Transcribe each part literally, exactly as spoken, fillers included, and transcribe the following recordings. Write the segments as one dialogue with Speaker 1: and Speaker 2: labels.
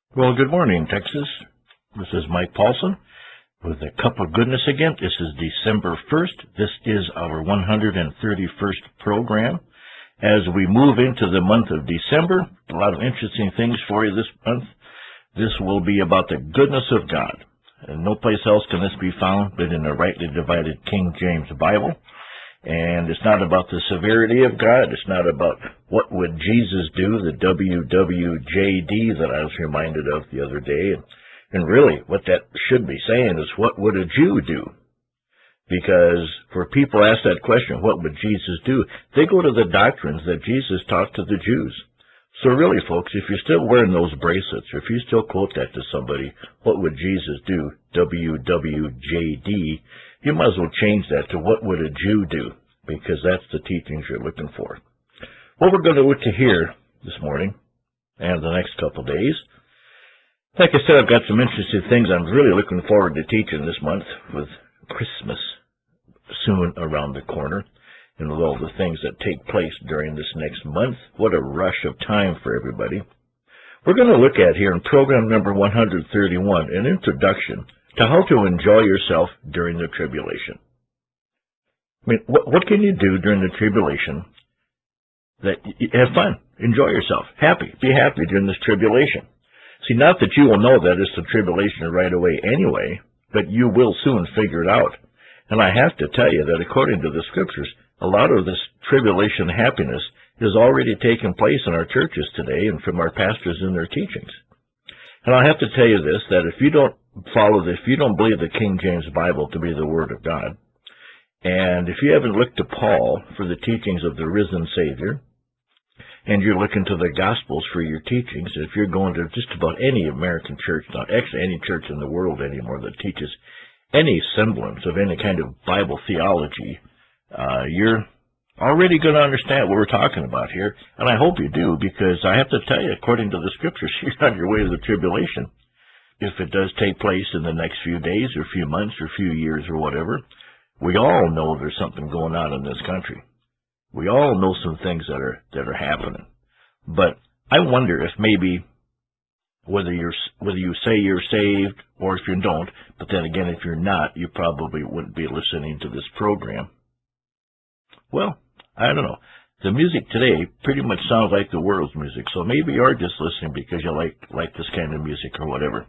Speaker 1: Well, good morning, Texas. This is Mike Paulson with a cup of goodness again. This is December first. This is our one hundred thirty-first program. As we move into the month of December, a lot of interesting things for you this month. This will be about the goodness of God. And no place else can this be found but in the rightly divided King James Bible. And it's not about the severity of God. It's not about what would Jesus do, the W W J D that I was reminded of the other day. And, and really, what that should be saying is, what would a Jew do? Because for people ask that question, what would Jesus do? They go to the doctrines that Jesus taught to the Jews. So really, folks, if you're still wearing those bracelets, or if you still quote that to somebody, what would Jesus do, W W J D, you might as well change that to what would a Jew do, because that's the teachings you're looking for. What we're going to look to hear this morning and the next couple of days, like I said, I've got some interesting things I'm really looking forward to teaching this month, with Christmas soon around the corner, and with all the things that take place during this next month. What a rush of time for everybody. We're going to look at here in program number one hundred thirty-one, an introduction to how to enjoy yourself during the tribulation. I mean, what, what can you do during the tribulation that you have fun, enjoy yourself, happy, be happy during this tribulation? See, not that you will know that it's the tribulation right away anyway, but you will soon figure it out. And I have to tell you that according to the scriptures, a lot of this tribulation happiness is already taking place in our churches today and from our pastors in their teachings. And I have to tell you this, that if you don't follow this, if you don't believe the King James Bible to be the Word of God, and if you haven't looked to Paul for the teachings of the risen Savior, and you're looking to the Gospels for your teachings, if you're going to just about any American church, not actually any church in the world anymore that teaches any semblance of any kind of Bible theology, uh, you're already going to understand what we're talking about here, and I hope you do, because I have to tell you, according to the scriptures, you're on your way to the tribulation. If it does take place in the next few days or few months or few years or whatever, we all know there's something going on in this country. We all know some things that are that are happening. But I wonder if maybe whether you're whether you say you're saved or if you don't, but then again, if you're not, you probably wouldn't be listening to this program. Well, I don't know. The music today pretty much sounds like the world's music, so maybe you are just listening because you like like this kind of music or whatever.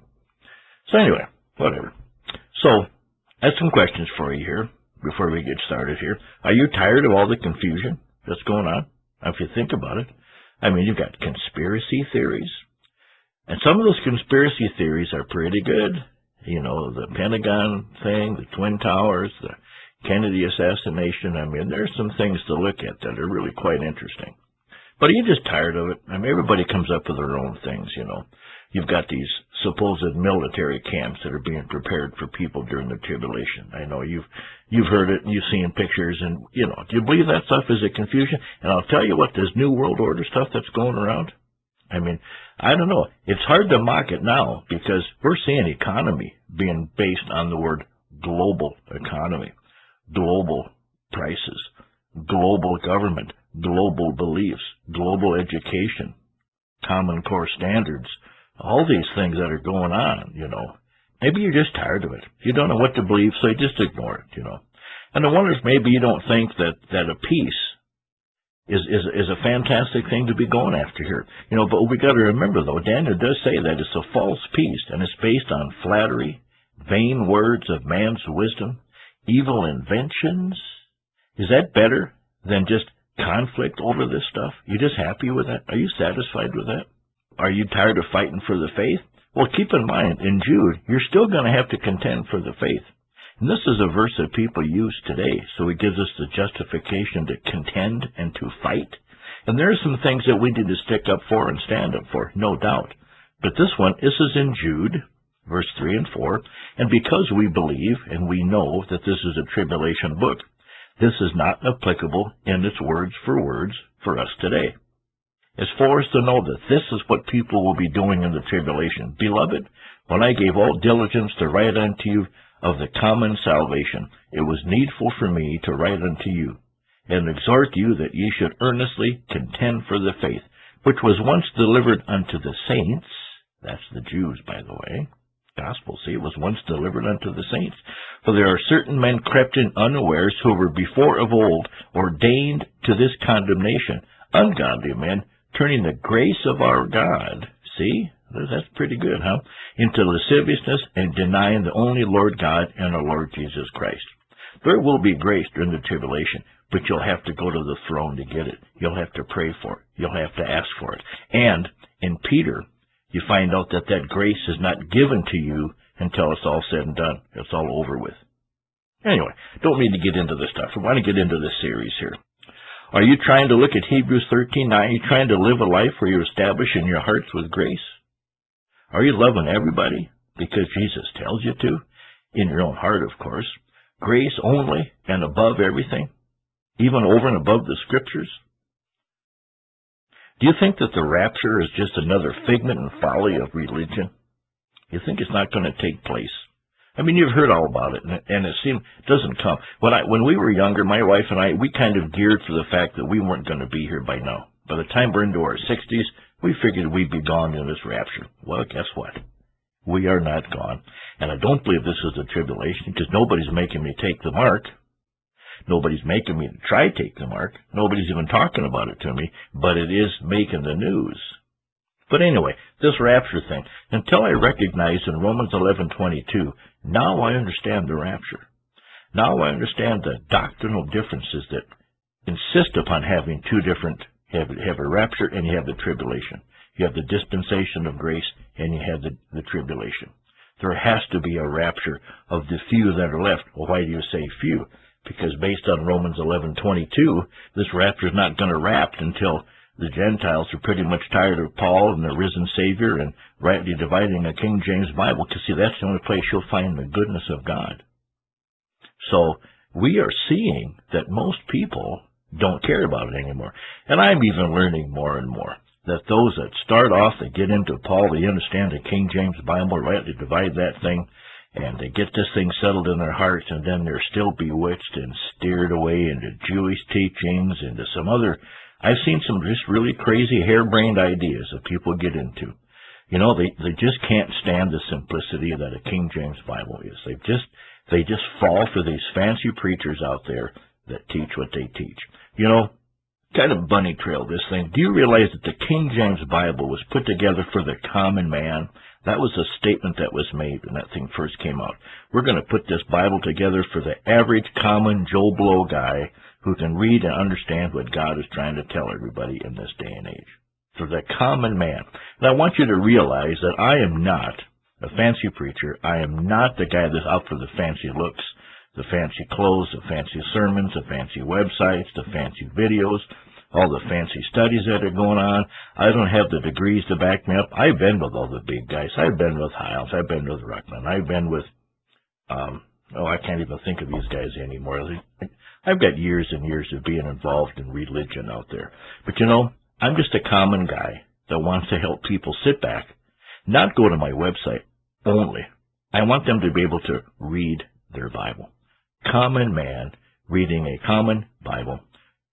Speaker 1: So anyway, whatever. So, I have some questions for you here before we get started here. Are you tired of all the confusion that's going on? If you think about it, I mean, you've got conspiracy theories, and some of those conspiracy theories are pretty good. You know, the Pentagon thing, the Twin Towers, the Kennedy assassination. I mean, there's some things to look at that are really quite interesting. But are you just tired of it? I mean, everybody comes up with their own things, you know. You've got these supposed military camps that are being prepared for people during the tribulation. I know you've you've heard it and you've seen pictures, and, you know, do you believe that stuff is a confusion? And I'll tell you what, this New World Order stuff that's going around, I mean, I don't know. It's hard to mock it now because we're seeing economy being based on the word global economy, global prices, global government, global beliefs, global education, common core standards, all these things that are going on, you know. Maybe you're just tired of it. You don't know what to believe, so you just ignore it, you know. And I wonder if maybe you don't think that, that a peace is, is, is a fantastic thing to be going after here. You know, but we got to remember, though, Daniel does say that it's a false peace, and it's based on flattery, vain words of man's wisdom, evil inventions. Is that better than just conflict over this stuff? You just happy with that? Are you satisfied with that? Are you tired of fighting for the faith? Well, keep in mind, in Jude, you're still going to have to contend for the faith. And this is a verse that people use today, so it gives us the justification to contend and to fight. And there are some things that we need to stick up for and stand up for, no doubt. But this one, this is in Jude, verse three and four, and because we believe and we know that this is a tribulation book, this is not applicable in its words for words for us today. It's for us to know that this is what people will be doing in the tribulation. Beloved, when I gave all diligence to write unto you of the common salvation, it was needful for me to write unto you, and exhort you that ye should earnestly contend for the faith, which was once delivered unto the saints. That's the Jews, by the way. Gospel, see, it was once delivered unto the saints. For there are certain men crept in unawares, who were before of old ordained to this condemnation, ungodly men, turning the grace of our God, see, that's pretty good, huh, into lasciviousness, and denying the only Lord God and our Lord Jesus Christ. There will be grace during the tribulation, but you'll have to go to the throne to get it. You'll have to pray for it. You'll have to ask for it. And in Peter, you find out that that grace is not given to you until it's all said and done. It's all over with. Anyway, don't mean to get into this stuff. I want to get into this series here. Are you trying to look at Hebrews thirteen nine? Are you trying to live a life where you're establishing your hearts with grace? Are you loving everybody because Jesus tells you to? In your own heart, of course. Grace only and above everything? Even over and above the Scriptures? Do you think that the rapture is just another figment and folly of religion? You think it's not going to take place? I mean, you've heard all about it, and it seems it doesn't come. When I when we were younger, my wife and I, we kind of geared for the fact that we weren't going to be here by now. By the time we're into our sixties, we figured we'd be gone in this rapture. Well, guess what? We are not gone. And I don't believe this is a tribulation, because nobody's making me take the mark. Nobody's making me try to take the mark. Nobody's even talking about it to me, but it is making the news. But anyway, this rapture thing, until I recognize in Romans eleven twenty-two, now I understand the rapture. Now I understand the doctrinal differences that insist upon having two different, have, have a rapture and you have the tribulation. You have the dispensation of grace and you have the, the tribulation. There has to be a rapture of the few that are left. Well, why do you say few? Because based on Romans eleven twenty-two, this rapture is not going to wrap until the Gentiles are pretty much tired of Paul and the risen Savior and rightly dividing a King James Bible, because, see, that's the only place you'll find the goodness of God. So we are seeing that most people don't care about it anymore. And I'm even learning more and more that those that start off, they get into Paul, they understand the King James Bible, rightly divide that thing, and they get this thing settled in their hearts, and then they're still bewitched and steered away into Jewish teachings, into some other... I've seen some just really crazy, harebrained ideas that people get into. You know, they, they just can't stand the simplicity that a King James Bible is. They just, they just fall for these fancy preachers out there that teach what they teach. You know, kind of bunny trail this thing. Do you realize that the King James Bible was put together for the common man? That was a statement that was made when that thing first came out. We're going to put this Bible together for the average, common Joe Blow guy who can read and understand what God is trying to tell everybody in this day and age. For the common man. And I want you to realize that I am not a fancy preacher. I am not the guy that's out for the fancy looks, the fancy clothes, the fancy sermons, the fancy websites, the fancy videos, all the fancy studies that are going on. I don't have the degrees to back me up. I've been with all the big guys. I've been with Hiles. I've been with Ruckman. I've been with, um, oh, I can't even think of these guys anymore. I've got years and years of being involved in religion out there. But you know, I'm just a common guy that wants to help people sit back, not go to my website only. I want them to be able to read their Bible. Common man reading a common Bible,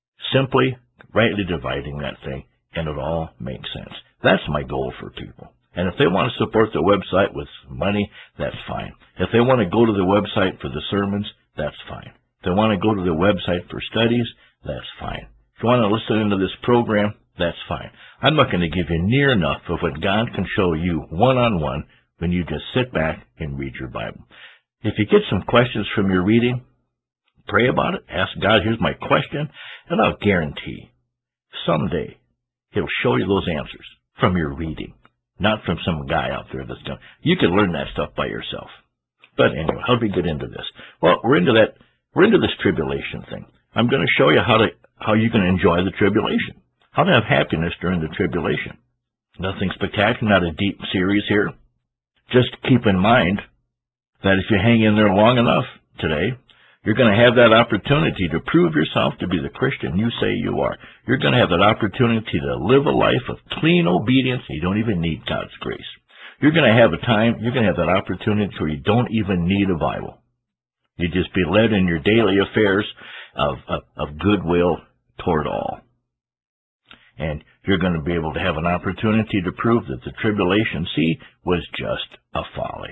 Speaker 1: simply rightly dividing that thing, and it all makes sense. That's my goal for people. And if they want to support the website with money, that's fine. If they want to go to the website for the sermons, that's fine. If they want to go to the website for studies, that's fine. If you want to listen into this program, that's fine. I'm not going to give you near enough of what God can show you one-on-one when you just sit back and read your Bible. If you get some questions from your reading, pray about it. Ask God, here's my question, and I'll guarantee someday He'll show you those answers from your reading, not from some guy out there that's going to... You can learn that stuff by yourself. But anyway, how do we get into this? Well, we're into that... We're into this tribulation thing. I'm going to show you how to how you can enjoy the tribulation, how to have happiness during the tribulation. Nothing spectacular, not a deep series here. Just keep in mind that if you hang in there long enough today, you're going to have that opportunity to prove yourself to be the Christian you say you are. You're going to have that opportunity to live a life of clean obedience. You don't even need God's grace. You're going to have a time, you're going to have that opportunity where you don't even need a Bible. You just be led in your daily affairs of, of, of goodwill toward all. And You're going to be able to have an opportunity to prove that the tribulation, see, was just a folly.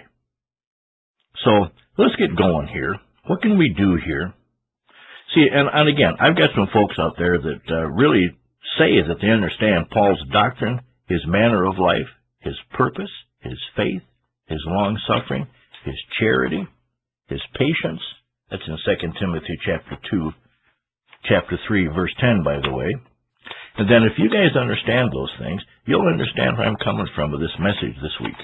Speaker 1: So let's get going here. What can we do here? See, and, and again, I've got some folks out there that uh, really say that they understand Paul's doctrine, his manner of life, his purpose, his faith, his long-suffering, his charity, his patience. That's in Second Timothy chapter two, chapter three, verse ten, by the way. And then if you guys understand those things, you'll understand where I'm coming from with this message this week.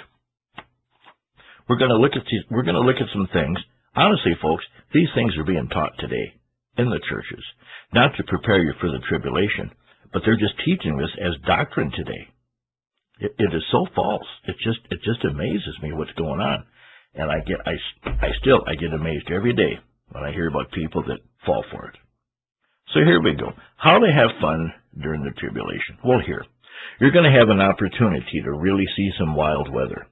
Speaker 1: We're going to look at these, we're going to look at some things. Honestly, folks, these things are being taught today in the churches, not to prepare you for the tribulation, but they're just teaching this as doctrine today. It, it is so false. It just it just amazes me what's going on, and I get I I still I get amazed every day when I hear about people that fall for it. So here we go. How to have fun during the tribulation. Well, here you're going to have an opportunity to really see some wild weather.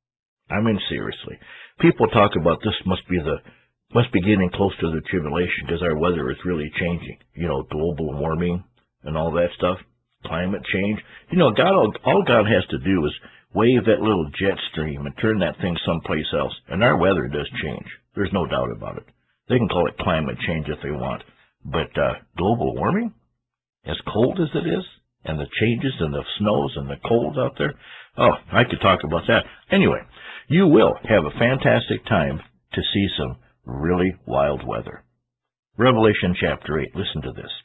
Speaker 1: I mean, seriously, people talk about this must be the must be getting close to the tribulation because our weather is really changing. You know, global warming and all that stuff, climate change. You know, God, all, all God has to do is wave that little jet stream and turn that thing someplace else, and our weather does change. There's no doubt about it. They can call it climate change if they want, but uh, global warming, as cold as it is, and the changes and the snows and the colds out there, oh, I could talk about that. Anyway, you will have a fantastic time to see some really wild weather. Revelation chapter eight, listen to this.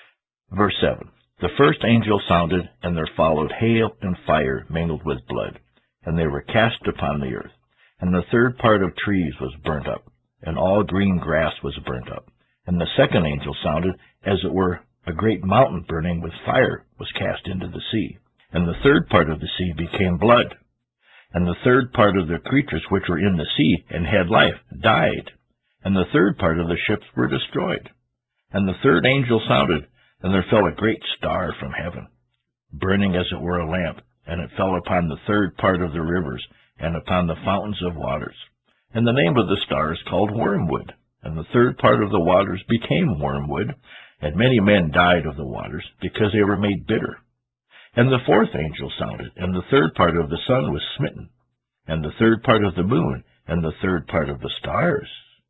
Speaker 1: Verse seven, the first angel sounded, and there followed hail and fire mingled with blood, and they were cast upon the earth. And the third part of trees was burnt up, and all green grass was burnt up. And the second angel sounded, as it were a great mountain burning with fire was cast into the sea. And the third part of the sea became blood. And the third part of the creatures which were in the sea and had life died. And the third part of the ships were destroyed. And the third angel sounded, and there fell a great star from heaven, burning as it were a lamp, and it fell upon the third part of the rivers, and upon the fountains of waters. And the name of the star is called Wormwood. And the third part of the waters became wormwood, and many men died of the waters, because they were made bitter. And the fourth angel sounded, and the third part of the sun was smitten, and the third part of the moon, and the third part of the stars.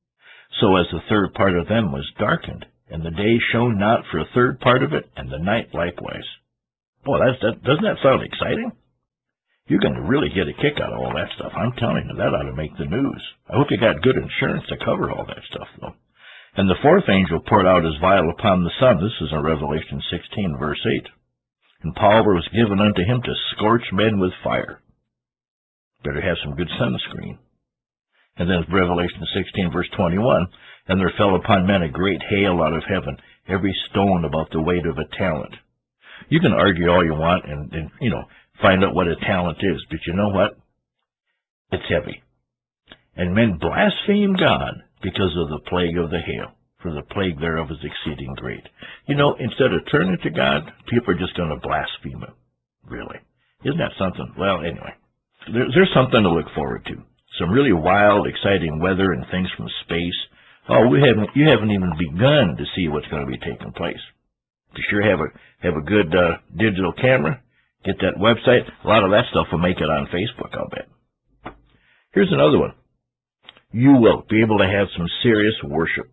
Speaker 1: So as the third part of them was darkened, and the day shone not for a third part of it, and the night likewise. Boy, that's, that, doesn't that sound exciting? You're going to really get a kick out of all that stuff. I'm telling you, that ought to make the news. I hope you got good insurance to cover all that stuff, though. And the fourth angel poured out his vial upon the sun. This is in Revelation sixteen, verse eight. And power was given unto him to scorch men with fire. Better have some good sunscreen. And then Revelation sixteen, verse twenty-one, and there fell upon men a great hail out of heaven, every stone about the weight of a talent. You can argue all you want and, and, you know, find out what a talent is, but you know what? It's heavy. And men blaspheme God because of the plague of the hail, for the plague thereof is exceeding great. You know, instead of turning to God, people are just going to blaspheme him. Really. Isn't that something? Well, anyway, there, there's something to look forward to. Some really wild, exciting weather and things from space. Oh, we haven't, you haven't even begun to see what's going to be taking place. Be sure have a, have a good uh, digital camera. Get that website. A lot of that stuff will make it on Facebook, I'll bet. Here's another one. You will be able to have some serious worship.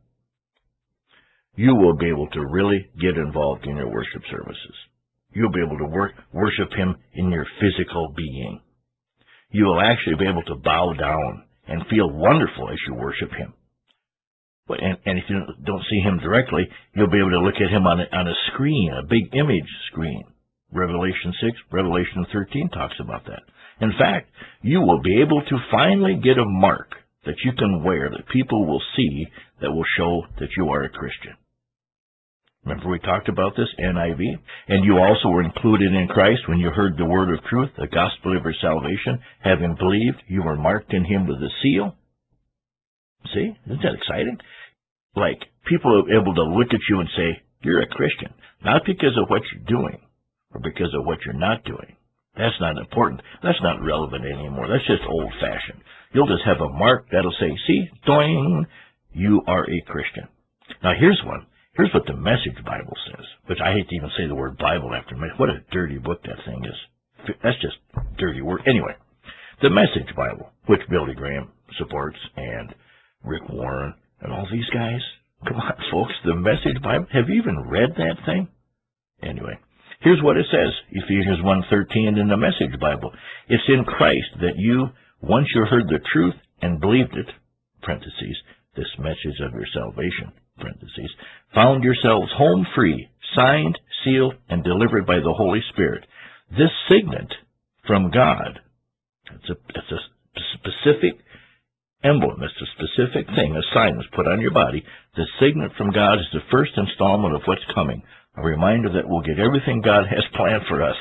Speaker 1: You will be able to really get involved in your worship services. You'll be able to work, worship him in your physical being. You will actually be able to bow down and feel wonderful as you worship him. And, and if you don't see him directly, you'll be able to look at him on a, on a screen, a big image screen. Revelation six, Revelation thirteen talks about that. In fact, you will be able to finally get a mark that you can wear that people will see that will show that you are a Christian. Remember we talked about this, N I V? And you also were included in Christ when you heard the word of truth, the gospel of your salvation. Having believed, you were marked in him with a seal. See? Isn't that exciting? Like, people are able to look at you and say, you're a Christian. Not because of what you're doing, or because of what you're not doing. That's not important. That's not relevant anymore. That's just old-fashioned. You'll just have a mark that'll say, see, doing, you are a Christian. Now, here's one. Here's what the Message Bible says, which I hate to even say the word Bible after me. What a dirty book that thing is. That's just dirty word. Anyway, the Message Bible, which Billy Graham supports, and Rick Warren, and all these guys. Come on, folks, the Message Bible. Have you even read that thing? Anyway, here's what it says, Ephesians one thirteen in the Message Bible. It's in Christ that you, once you heard the truth and believed it, parentheses, this message of your salvation, parentheses, found yourselves home free, signed, sealed, and delivered by the Holy Spirit. This signet from God, it's a, it's a specific emblem, it's a specific thing, a sign that's put on your body. The signet from God is the first installment of what's coming, a reminder that we'll get everything God has planned for us.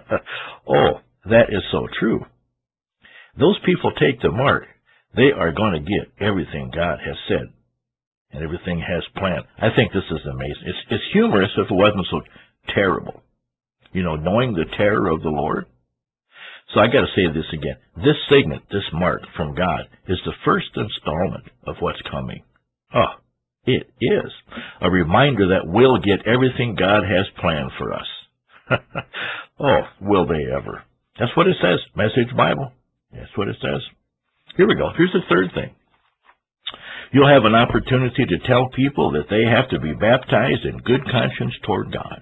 Speaker 1: Oh, that is so true. Those people take the mark. They are going to get everything God has said and everything has planned. I think this is amazing. It's, it's humorous if it wasn't so terrible. You know, knowing the terror of the Lord. So I got to say this again. This signet, this mark from God, is the first installment of what's coming. Oh, it is a reminder that we'll get everything God has planned for us. Oh, will they ever? That's what it says. Message Bible. That's what it says. Here we go. Here's the third thing. You'll have an opportunity to tell people that they have to be baptized in good conscience toward God.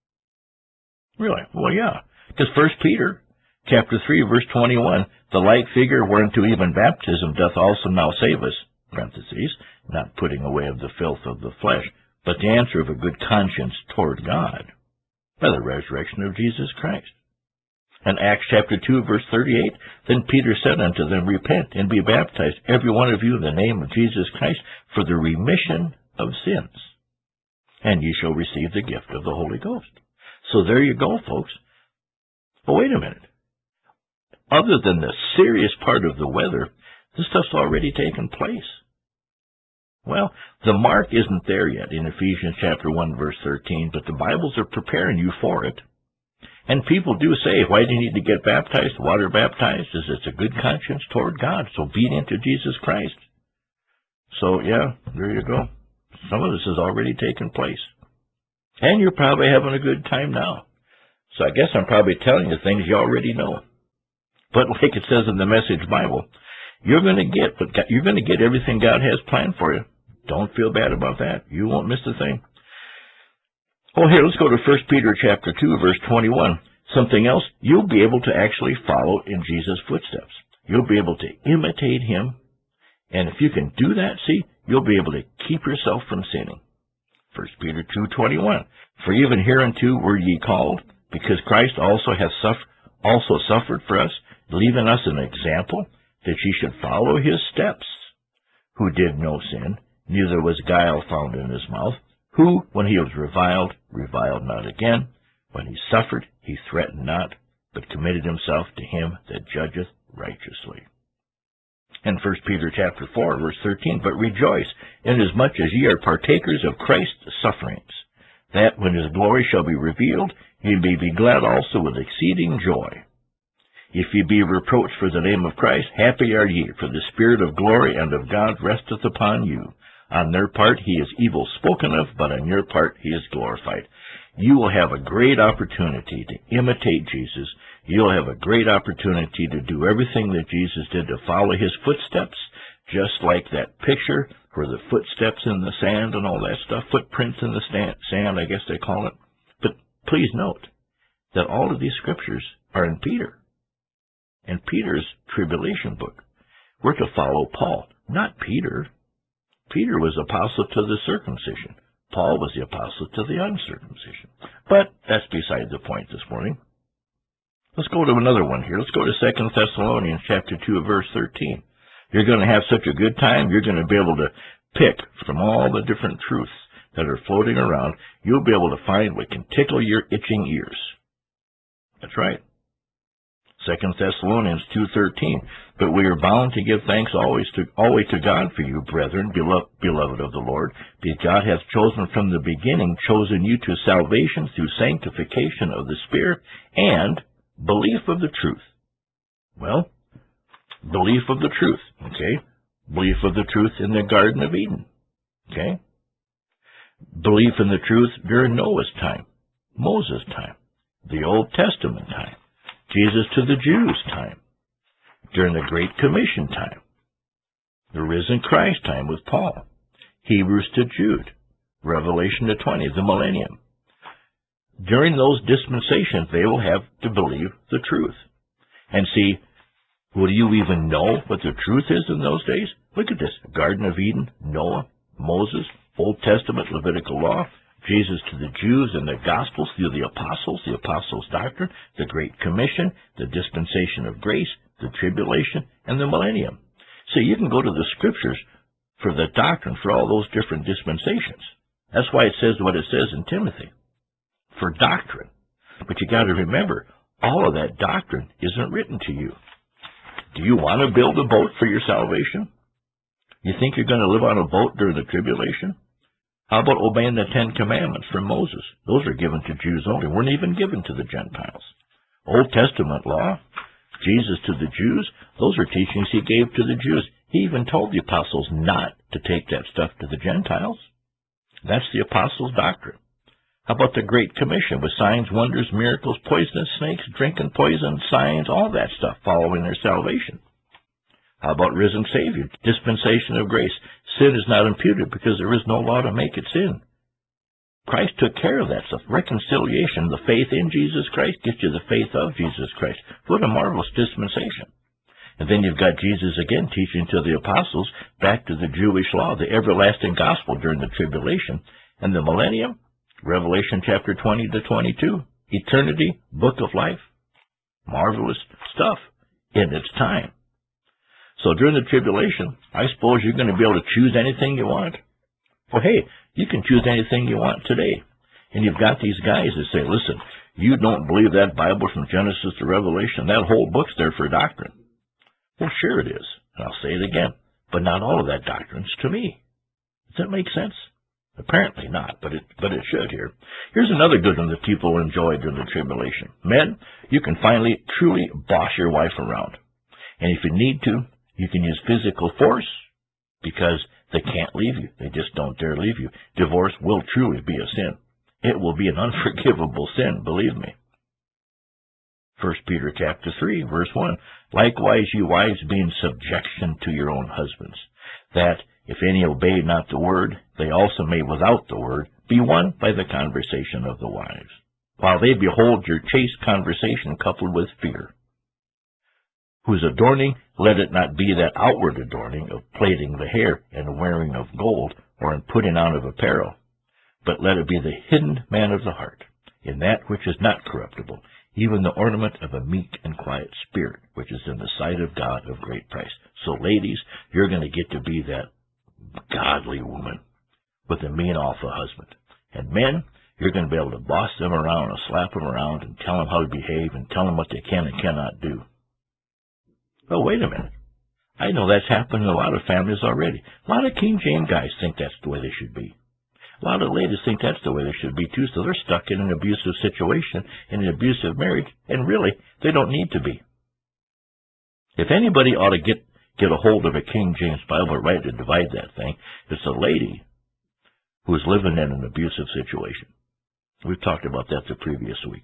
Speaker 1: Really? Well, yeah. Because First Peter chapter three, verse twenty-one, the like figure whereunto even baptism doth also now save us, parentheses, not putting away of the filth of the flesh, but the answer of a good conscience toward God, by the resurrection of Jesus Christ. And Acts chapter two, verse thirty-eight, then Peter said unto them, repent and be baptized, every one of you, in the name of Jesus Christ, for the remission of sins, and ye shall receive the gift of the Holy Ghost. So there you go, folks. But wait a minute. Other than the serious part of the weather, this stuff's already taken place. Well, the mark isn't there yet in Ephesians chapter one, verse thirteen, but the Bibles are preparing you for it. And people do say, why do you need to get baptized, water baptized? Is it's a good conscience toward God, so beat into Jesus Christ. So, yeah, there you go. Some of this has already taken place. And you're probably having a good time now. So I guess I'm probably telling you things you already know. But like it says in the Message Bible, you're going to get, but you're going to get everything God has planned for you. Don't feel bad about that. You won't miss a thing. Oh, here, let's go to First Peter chapter two, verse twenty-one. Something else, you'll be able to actually follow in Jesus' footsteps. You'll be able to imitate him. And if you can do that, see, you'll be able to keep yourself from sinning. First Peter two twenty-one. For even hereunto were ye called, because Christ also hath suffered, also suffered for us, leaving us an example, that ye should follow his steps, who did no sin, neither was guile found in his mouth, who, when he was reviled, reviled not again. When he suffered, he threatened not, but committed himself to him that judgeth righteously. And First Peter chapter four, verse thirteen, but rejoice, inasmuch as ye are partakers of Christ's sufferings, that when his glory shall be revealed, ye may be glad also with exceeding joy. If ye be reproached for the name of Christ, happy are ye, for the Spirit of glory and of God resteth upon you. On their part he is evil spoken of, but on your part he is glorified. You will have a great opportunity to imitate Jesus. You'll have a great opportunity to do everything that Jesus did, to follow his footsteps, just like that picture where the footsteps in the sand and all that stuff, footprints in the sand, I guess they call it. But please note that all of these scriptures are in Peter, in Peter's tribulation book. We're to follow Paul, not Peter. Peter was apostle to the circumcision. Paul was the apostle to the uncircumcision. But that's beside the point this morning. Let's go to another one here. Let's go to Second Thessalonians chapter two, verse thirteen. You're going to have such a good time, you're going to be able to pick from all the different truths that are floating around. You'll be able to find what can tickle your itching ears. That's right. Second Thessalonians two thirteen. But we are bound to give thanks always to always to God for you, brethren, beloved, beloved of the Lord, because God hath chosen from the beginning, chosen you to salvation through sanctification of the Spirit and belief of the truth. Well, belief of the truth, okay? Belief of the truth in the Garden of Eden, okay? belief in the truth during Noah's time, Moses' time, the Old Testament time, Jesus to the Jews time, during the Great Commission time, the risen Christ time with Paul, Hebrews to Jude, Revelation to twenty, the millennium. During those dispensations, they will have to believe the truth. And see, will you even know what the truth is in those days? Look at this. Garden of Eden, Noah, Moses, Old Testament, Levitical law, Jesus to the Jews and the Gospels through the Apostles, the Apostles' doctrine, the Great Commission, the dispensation of grace, the tribulation, and the millennium. So you can go to the Scriptures for the doctrine for all those different dispensations. That's why it says what it says in Timothy, for doctrine. But you got to remember, all of that doctrine isn't written to you. Do you want to build a boat for your salvation? You think you're going to live on a boat during the tribulation? How about obeying the Ten Commandments from Moses? Those are given to Jews only, weren't even given to the Gentiles. Old Testament law, Jesus to the Jews, those are teachings he gave to the Jews. He even told the apostles not to take that stuff to the Gentiles. That's the apostles' doctrine. How about the Great Commission with signs, wonders, miracles, poisonous snakes, drinking poison, signs, all that stuff following their salvation? How about risen Savior, dispensation of grace? Sin is not imputed because there is no law to make it sin. Christ took care of that stuff. Reconciliation, the faith in Jesus Christ gets you the faith of Jesus Christ. What a marvelous dispensation. And then you've got Jesus again teaching to the apostles back to the Jewish law, the everlasting gospel during the tribulation. And the millennium, Revelation chapter twenty to twenty-two, eternity, book of life. Marvelous stuff in its time. So during the tribulation, I suppose you're going to be able to choose anything you want. Well, hey, you can choose anything you want today. And you've got these guys that say, listen, you don't believe that Bible from Genesis to Revelation, that whole book's there for doctrine. Well, sure it is. And I'll say it again. But not all of that doctrine's to me. Does that make sense? Apparently not, but it but it should here. Here's another good one that people enjoy during the tribulation. Men, you can finally truly boss your wife around. And if you need to, you can use physical force because they can't leave you. They just don't dare leave you. Divorce will truly be a sin. It will be an unforgivable sin, believe me. First Peter chapter three, verse one. Likewise, you wives, be in subjection to your own husbands, that, if any obey not the word, they also may without the word be won by the conversation of the wives, while they behold your chaste conversation coupled with fear. Whose adorning, let it not be that outward adorning of plaiting the hair and wearing of gold, or in putting on of apparel, but let it be the hidden man of the heart, in that which is not corruptible, even the ornament of a meek and quiet spirit, which is in the sight of God of great price. So ladies, you're going to get to be that godly woman with a mean alpha husband. And men, you're going to be able to boss them around and slap them around and tell them how to behave and tell them what they can and cannot do. Oh, wait a minute. I know that's happened in a lot of families already. A lot of King James guys think that's the way they should be. A lot of ladies think that's the way they should be too, so they're stuck in an abusive situation, in an abusive marriage, and really, they don't need to be. If anybody ought to get, get a hold of a King James Bible, right, to divide that thing, it's a lady who's living in an abusive situation. We've talked about that the previous week.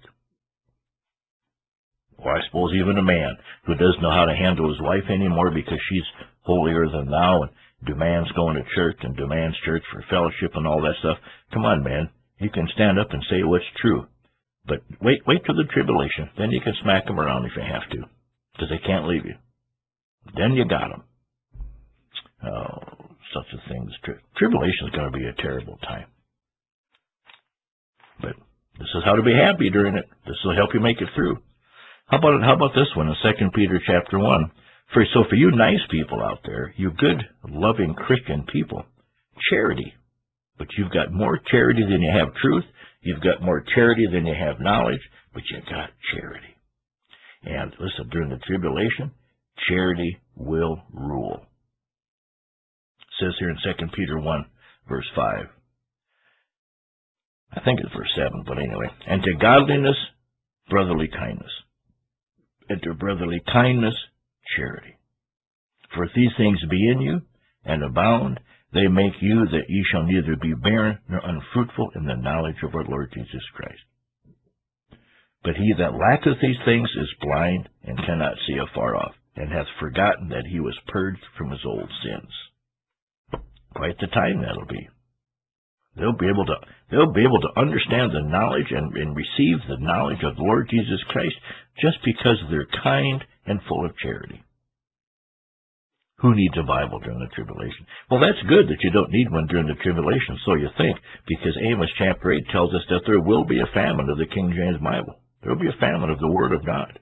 Speaker 1: Or I suppose even a man who doesn't know how to handle his wife anymore because she's holier than thou and demands going to church and demands church for fellowship and all that stuff. Come on, man. You can stand up and say what's true. But wait wait till the tribulation. Then you can smack them around if you have to, because they can't leave you. Then you got them. Oh, such a thing as tri- tribulation is going to be a terrible time. But this is how to be happy during it. This will help you make it through. How about how about this one in Second Peter chapter one? For so for you nice people out there, you good, loving Christian people, charity. But you've got more charity than you have truth. You've got more charity than you have knowledge, but you got charity. And listen, during the tribulation, charity will rule. It says here in Second Peter one, verse five. I think it's verse seven, but anyway. And to godliness, brotherly kindness. And to brotherly kindness, charity. For if these things be in you, and abound, they make you that ye shall neither be barren nor unfruitful in the knowledge of our Lord Jesus Christ. But he that lacketh these things is blind, and cannot see afar off, and hath forgotten that he was purged from his old sins. Quite the time that'll be. They'll be able to, they'll be able to understand the knowledge and, and receive the knowledge of the Lord Jesus Christ just because they're kind and full of charity. Who needs a Bible during the tribulation? Well, that's good that you don't need one during the tribulation, so you think, because Amos chapter eight tells us that there will be a famine of the King James Bible. There will be a famine of the Word of God.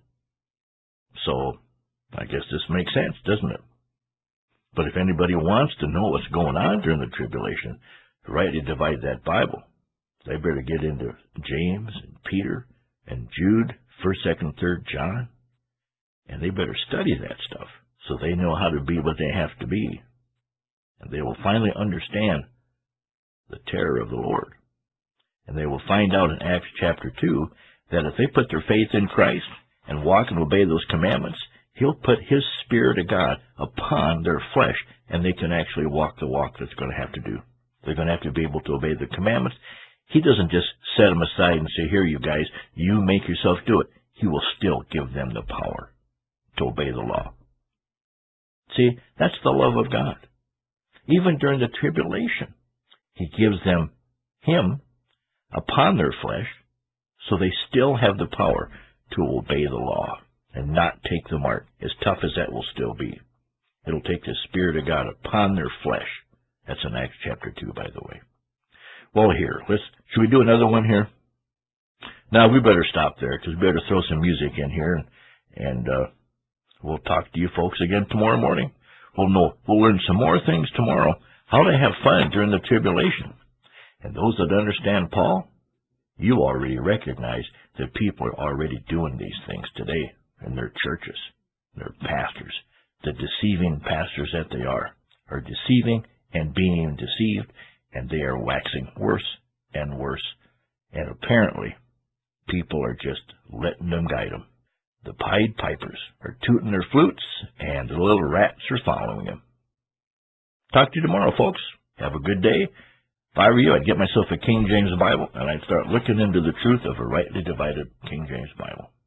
Speaker 1: So, I guess this makes sense, doesn't it? But if anybody wants to know what's going on during the tribulation, to rightly divide that Bible, they better get into James and Peter and Jude, first, second, third John, and they better study that stuff so they know how to be what they have to be. And they will finally understand the terror of the Lord. And they will find out in Acts chapter two that if they put their faith in Christ and walk and obey those commandments, He'll put His Spirit of God upon their flesh, and they can actually walk the walk that's going to have to do. They're going to have to be able to obey the commandments. He doesn't just set them aside and say, here, you guys, you make yourself do it. He will still give them the power to obey the law. See, that's the love of God. Even during the tribulation, He gives them Him upon their flesh, so they still have the power to obey the law and not take the mark, as tough as that will still be. It'll take the Spirit of God upon their flesh. That's in Acts chapter two, by the way. Well, here, let's, should we do another one here? Now, we better stop there, because we better throw some music in here, and, and uh, we'll talk to you folks again tomorrow morning. We'll know, we'll learn some more things tomorrow, how to have fun during the tribulation. And those that understand Paul, you already recognize that people are already doing these things today in their churches, their pastors. The deceiving pastors that they are, are deceiving and being deceived, and they are waxing worse and worse. And apparently, people are just letting them guide them. The Pied Pipers are tooting their flutes, and the little rats are following them. Talk to you tomorrow, folks. Have a good day. If I were you, I'd get myself a King James Bible, and I'd start looking into the truth of a rightly divided King James Bible.